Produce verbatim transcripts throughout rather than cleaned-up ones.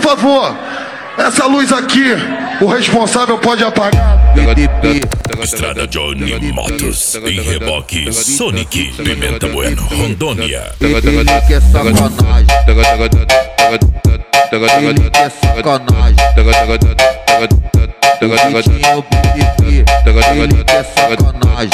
favor, essa luz aqui, o responsável pode apagar. Estrada Johnny Motos, em reboque Sonic, Pimenta Bueno, Rondônia. Ele quer sacanagem, ele quer sacanagem. O Vitinho B D P, ele quer sacanagem.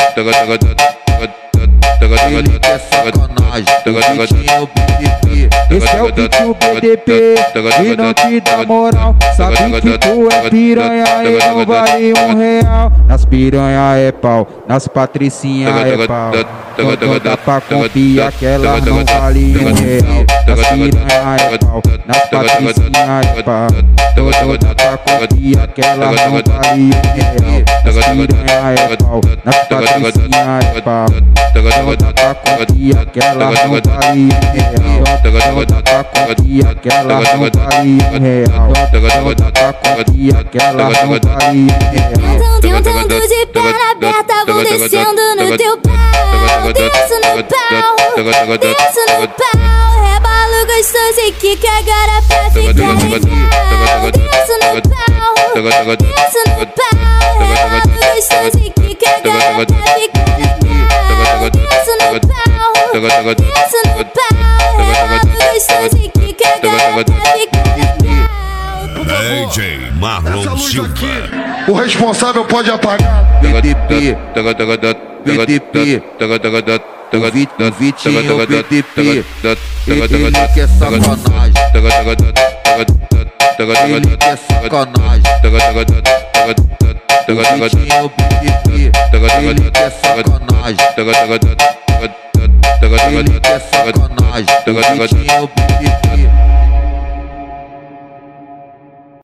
Ele quer sacanagem, o Vitinho B D P. Esse é o Vitinho B D P, e não te dá moral. Sabe que tu é piranha e não vale um real. Nas piranha é pau, nas patricinha é pau. Quando dá pra confiar que ela não vale um real. Nas piranha é pau, nas patricinha é pau. Quando dá pra confiar que ela não vale um real. Nas piranha é pau, nas patricinha é pau. Quando dá pra confiar que ela não vale um real. Quando dá pra confiar que ela não vale um real. Quando dá pra confiar que ela não vale um real. Tentando de perna aberta, vou descendo no teu pau. Desço no pau, desço no pau. Rebalo gostoso e que agora pra ficar legal. Desço no pau, desço no pau. Rebalo gostoso e que agora pra ficar legal. Desço no pau, desço no pau. Rebalo gostoso e que agora pra ficar legal. D J Marlon Essa luz Silva. aqui, o responsável pode apagar. B D P, B D P. O Vitinho B D P, ele quer sacanagem. Ele quer sacanagem. O Vitinho B D P, ele quer sacanagem. Ele quer sacanagem. O Vitinho B D P.